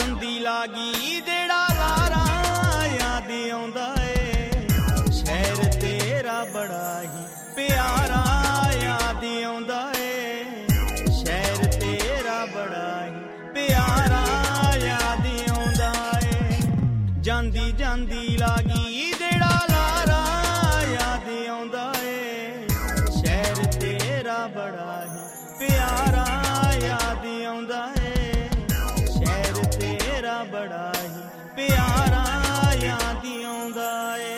ਜਾਂਦੀ ਲਾਗੀ ਜਿਹੜਾ ਲਾਰਾ याद आउंदा ए शहर तेरा बड़ा ही प्यारा याद आउंदा ए शहर तेरा बड़ा ही प्यारा याद आउंदा ए ਜਾਂਦੀ ਜਾਂਦੀ लागी ਜਿਹੜਾ लारा याद आउंदा ए शहर तेरा बड़ा ही प्यारा याद आउंदा ए शहर तेरा बड़ा ही प्यारा याद आउंदा ए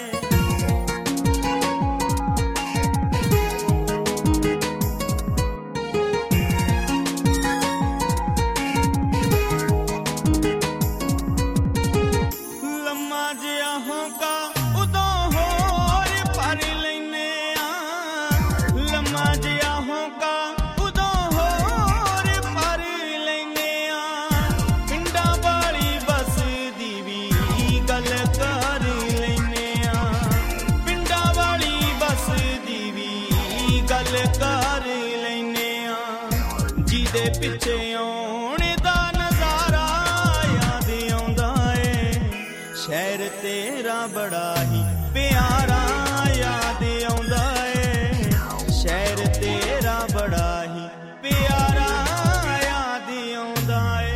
लम्मा जिहा होंका उदों होर भर लैने आ लम्मा जिहा होंका उदों होर भर लैने आ पिंडां वाली बस दी वी गल कर लैने आ पिंडां वाली बस दी वी गल कर लैने आ जिहदे पिछे आउण दा नज़ारा याद आउंदा ए शहर तेरा बड़ा ही प्यारा याद आउंदा ए शहर तेरा बड़ा ही प्यारा याद आउंदा ए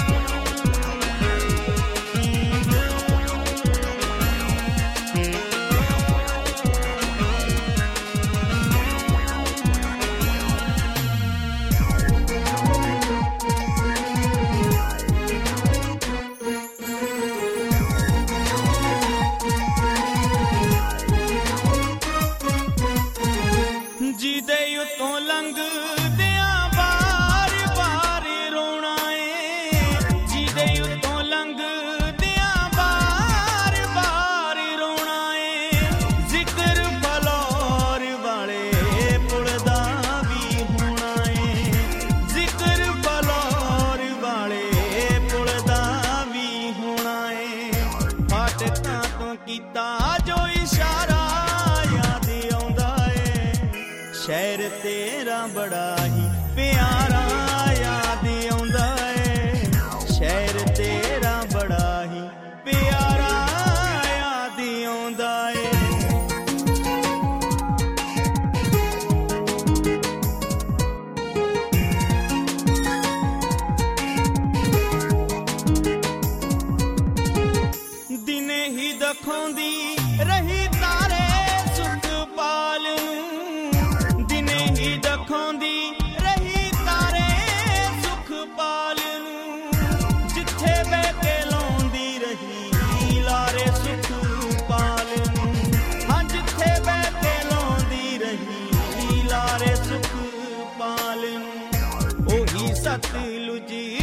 ਜਿਹਦੇ ਉੱਤੋਂ ਲੰਘਦਿਆਂ ਬਾਰ ਬਾਰ ਰੋਣਾ ਏ ਜਿਹਦੇ ਉੱਤੋਂ ਲੰਘਦਿਆਂ ਬਾਰ ਬਾਰ ਰੋਣਾ ਏ ਜ਼ਿਕਰ ਫਲੌਰ ਵਾਲੇ ਪੁਲ ਦਾ ਵੀ ਹੋਣਾ ਏ ਜ਼ਿਕਰ ਫਲੌਰ ਵਾਲੇ ਪੁਲ ਦਾ ਵੀ ਹੋਣਾ ਏ ਫਾਟਕਾਂ ਤੋਂ ਕੀਤਾ ਜੋ ਇਸ਼ਾਰਾ याद आउंदा शहर तेरा बड़ा ही प्यारा याद आउंदा ए शहर तेरा बड़ा ही प्यारा याद आउंदा ए दिने ही दखौंदी रही तारे सुखपाल नूं दिने ही दखौंदी रही तारे सुखपाल नूं जिथे बह के लाउंदी रही लारे सुखपाल नूं हां जिथे बह के लाउंदी रही लारे सुखपाल नूं ओही सतलुज